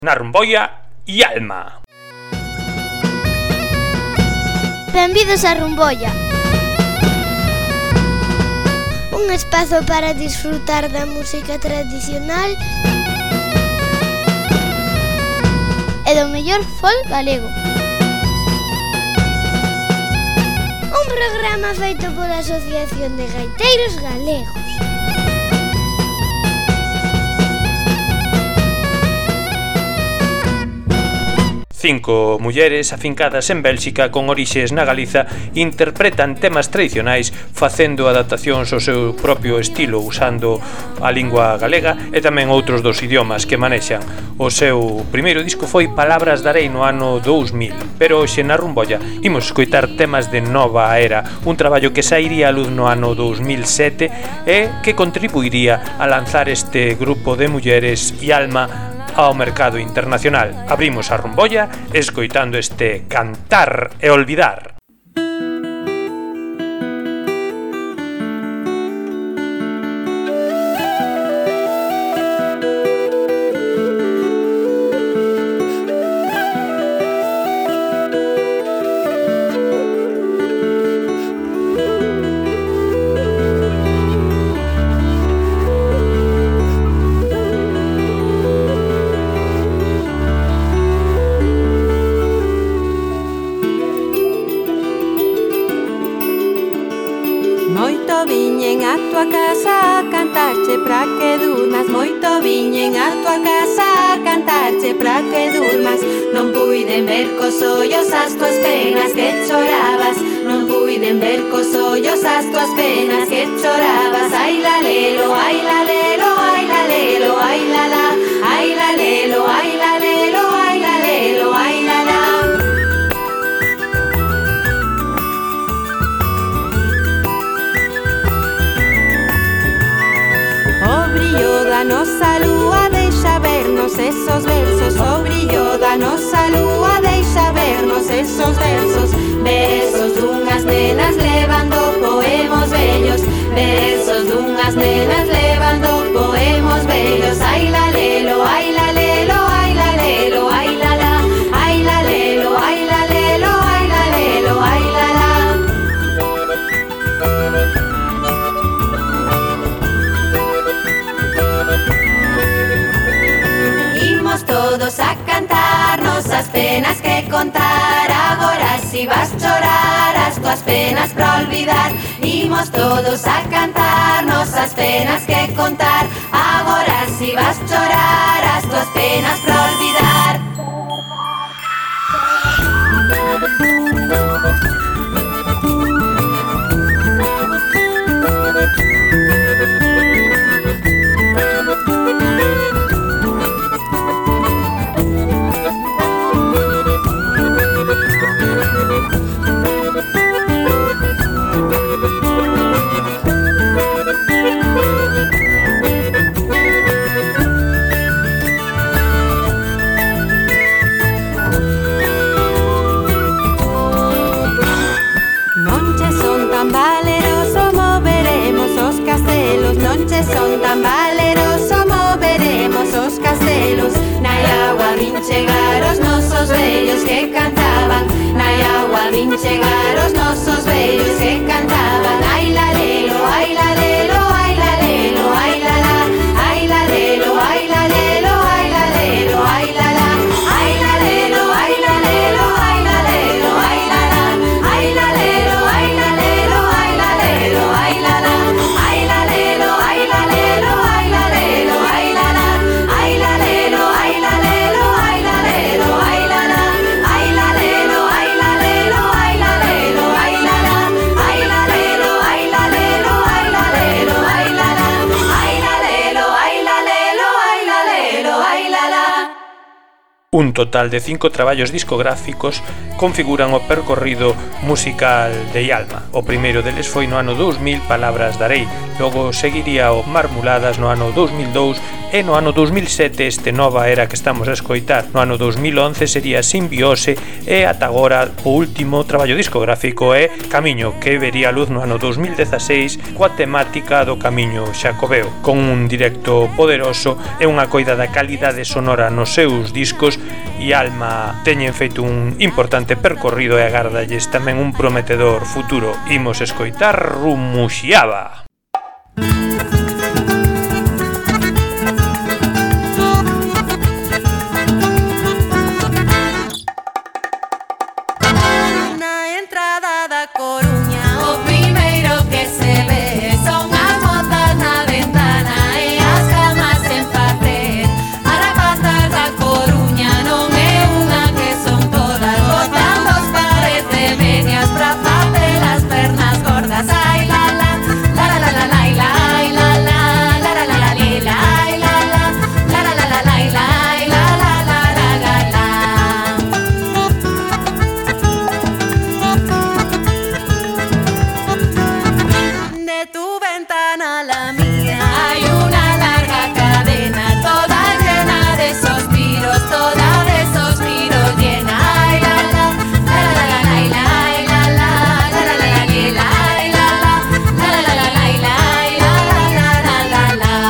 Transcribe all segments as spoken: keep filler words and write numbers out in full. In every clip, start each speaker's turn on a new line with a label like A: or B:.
A: Na Rumboia e Alma.
B: Benvidos a Rumboia, un espazo para disfrutar da música tradicional e do mellor folk galego. Un programa feito pola Asociación de Gaiteiros Galegos.
A: Cinco mulleres afincadas en Bélxica con orixes na Galiza interpretan temas tradicionais facendo adaptacións ao seu propio estilo usando a lingua galega e tamén outros dos idiomas que manexan. O seu primeiro disco foi Palabras darei no ano dous mil, pero hoxe na Rumboia imos escoitar temas de nova era, un traballo que sairía a luz no ano dous mil sete e que contribuiría a lanzar este grupo de mulleres e alma ao mercado internacional. Abrimos a Rumboia escoitando este Cantar e Olvidar.
C: Pra que durmas, moito viñen a tua casa a cantarche pra que durmas. Non puiden ver cos ollos as tuas penas que chorabas, non puiden ver cos ollos as tuas penas que chorabas. Ai la lelo, ai la lelo, ai la lelo, ai la la, ai la lelo, ai la lelo, ai la lelo, ai la la. O brillo da nosa lúa deixa vernos esos versos. O brillo da nosa lúa deixa vernos esos versos. Versos dunhas nenas levando poemos bellos, versos dunhas nenas levando poemos bellos. Ai la lelo, ai la lelo, ai la lelo, ai la la, ai la lelo, ai la lelo, ai la lelo, ai la la. Todos a cantarnos as penas que contar. Agora si vas chorar as tuas penas pra olvidar. Imos todos a cantarnos as penas que contar. Agora si vas chorar as tuas penas pra olvidar. Son tan valerosos, moveremos os castelos. Na agua vin chegar os nosos vellos que cantaban. Na agua vin chegar os nosos vellos que cantaban. Ai la lelo, ai la lelo, ai la lelo, ai la la, ai la lelo, ai la lelo, ai la lelo, ai la la, ai la lelo, ai la lelo, ai la lelo, ai la la, ai la lelo, ai la lelo, ai la lelo, ai la la, ai la lelo, ai la lelo, ai la lelo, ai la la, ai la lelo, ai la lelo, ai la lelo, ai la la, ai la lelo, ai la lelo, ai la lelo, ai la la.
A: Un total de cinco traballos discográficos configuran o percorrido musical de Yalma. O primeiro deles foi no ano dous mil, Palabras darei. Logo seguiría o Marmuladas no ano dous mil dous e no ano dous mil sete este Nova Era que estamos a escoitar. No ano dous mil once sería Simbiose e ata agora o último traballo discográfico é Camiño, que vería a luz no ano dous mil dezaseis coa temática do Camiño Xacobeo. Con un directo poderoso e unha coida da calidade sonora nos seus discos, Yalma teñen feito un importante percorrido e agardalles tamén un prometedor futuro. Imos escoitar Rumuxiaba.
C: Na entrada da Coruña, o primeiro que se ve son as motas na ventana e as camas en papel. As rapazas da Coruña non é unha que son todas, botando os pares de medias pra facer as pernas gordas. Ai la la, la la la la la la, ai la la, la la la la li la, ai la la, la la la la la la, ai la la la la la la. De tu ventana a la mía hay una larga cadena, toda llena de suspiros, toda de suspiros llena. Ay la la, la la la la la, ay la la, la la la la li la, ay la la, la la la la la la, ay la la la la la la.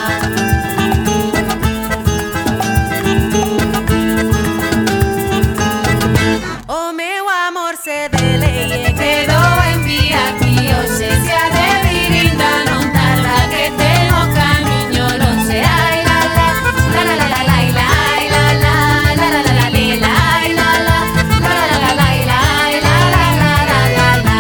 C: O meu amor se deleie, quedou en vía aquí hoxe, se a de vir ainda non tarda, que ten o camiño lonxe. Ai la la, la la la la la la, ai la la, la la la la li la, ai la la, la la la la la la, ai la la la la la la.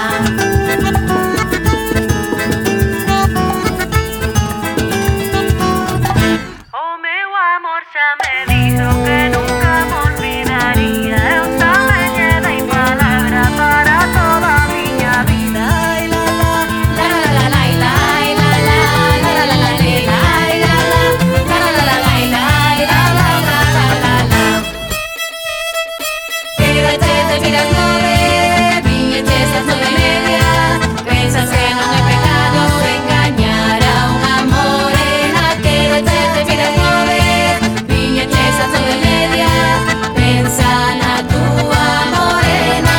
C: O meu amor xa me dixo que nunca me olvidaría. Eu tamén lle dei palabra para toda a miña vida. Ai la la, la la la la la, ai la la, la la la la li la, ai la la, la la la la la la, ai la la la la la la. Quédate, te miras nove, viñeches as nove e media. Pensas que non é pecado engañar a unha morena. Quédate, te miras nove, viñeches as nove e media. Pensa na túa morena.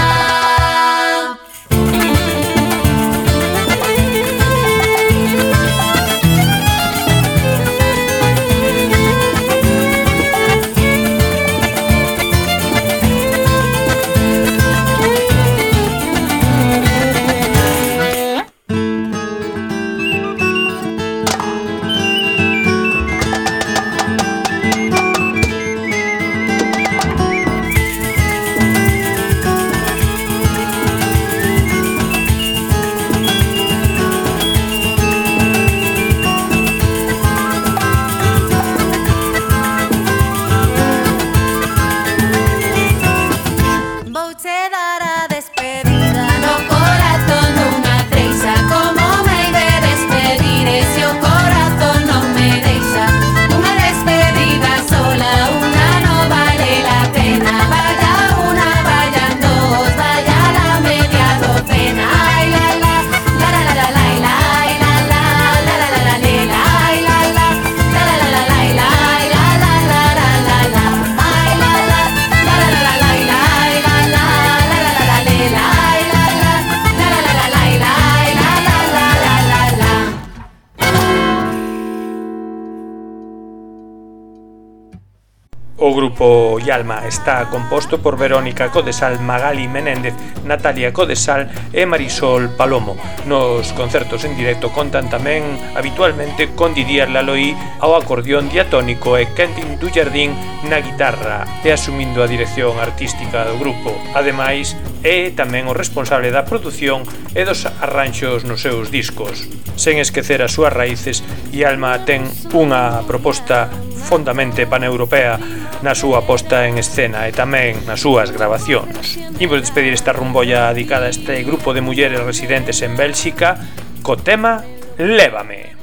C: Vouche dar a despedida no corazón unha treixa. Como me hai de despedir e se o corazón non me deixa? Unha despedida sola, unha non vale la pena. Vaya unha, vayan dos, vaya la media docena. Ai la la, la la la la la la, ai la la, la la la la li la, ai la la, la la la la la la, ai la la la la la la, ai la la, la la la la la la, ai la la, la la la la li la, ai la la, la la la la la la, ai la la la la la la.
A: O grupo Yalma está composto por Verónica Codesal, Magali Menéndez, Natalia Codesal e Marisol Palomo. Nos concertos en directo contan tamén habitualmente con Didier Laloí ao acordeón diatónico e Quentin Dujardin na guitarra e asumindo a dirección artística do grupo. Ademais, é tamén o responsable da produción e dos arranxos nos seus discos. Sen esquecer as súas raíces, Yalma ten unha proposta fondamente paneuropea na súa posta en escena e tamén nas súas grabacións. Imos despedir esta rumbolla dedicada a este grupo de mulleres residentes en Bélxica co tema Lévame.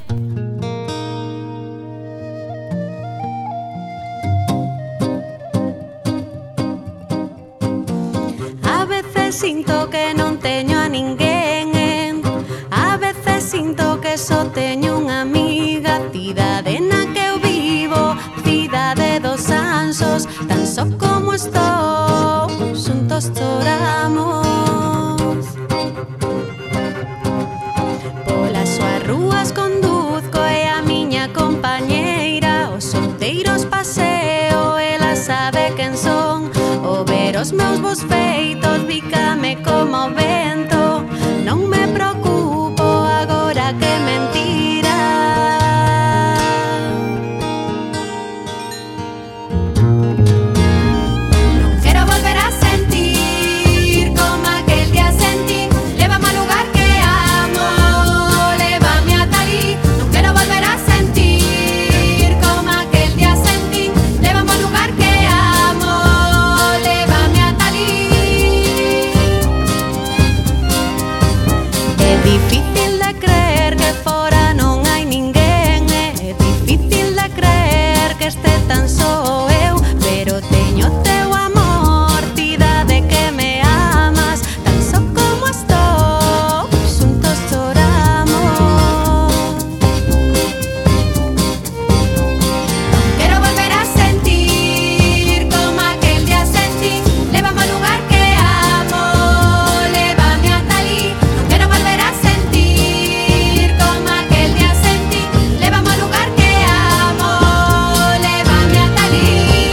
C: sabe quen son. O ver os meus bos feitos bicame como vento. Non me preocupo agora que mentira. Non quero volver a sentir como aquel día sentí. Lévame ao lugar que amo, lévame ata ali. Non quero volver a sentir como aquel día sentí. Lévame ao lugar que amo, lévame ata ali. É difícil de creer que fora non hai ninguén. É difícil de creer que este tan só eu. Pero teño teu amor, ti dade que me amas. Tan só como estou, xuntos choramos. Non quero volver a sentir como aquel día sentí. Lévame ao lugar que amo, lévame ata ali. Non quero volver a sentir como aquel día sentí. Lévame ao lugar que amo, lévame ata ali.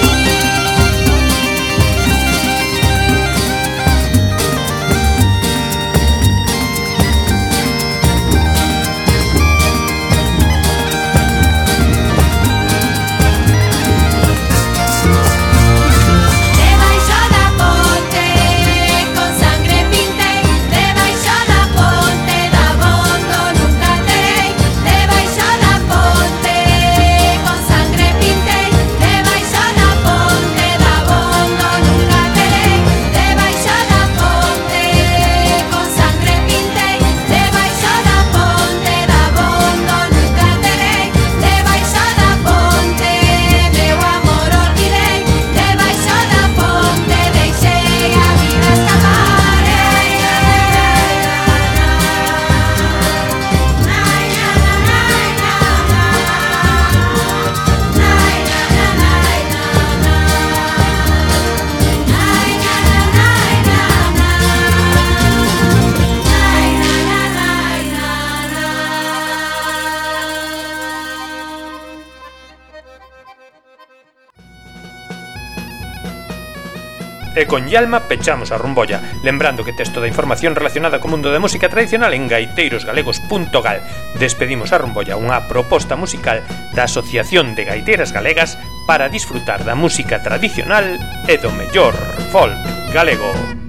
C: Debaixo da ponte con sangre pintei. Debaixo da ponte da bondo nunca terei. Debaixo da ponte con sangre pintei. Debaixo da ponte da bondo nunca terei. Debaixo da ponte con sangre pintei. Debaixo da ponte da bondo nunca terei. Debaixo da ponte meu amor olvidei. Debaixo da ponte deixei a vida escapar.
A: E con Yalma pechamos a rumbolla, lembrando que tes toda a información relacionada co mundo da música tradicional en gaiteiros galegos punto gal. Despedimos a rumbolla, unha proposta musical da Asociación de Gaiteiras Galegas para disfrutar da música tradicional e do mellor folk galego.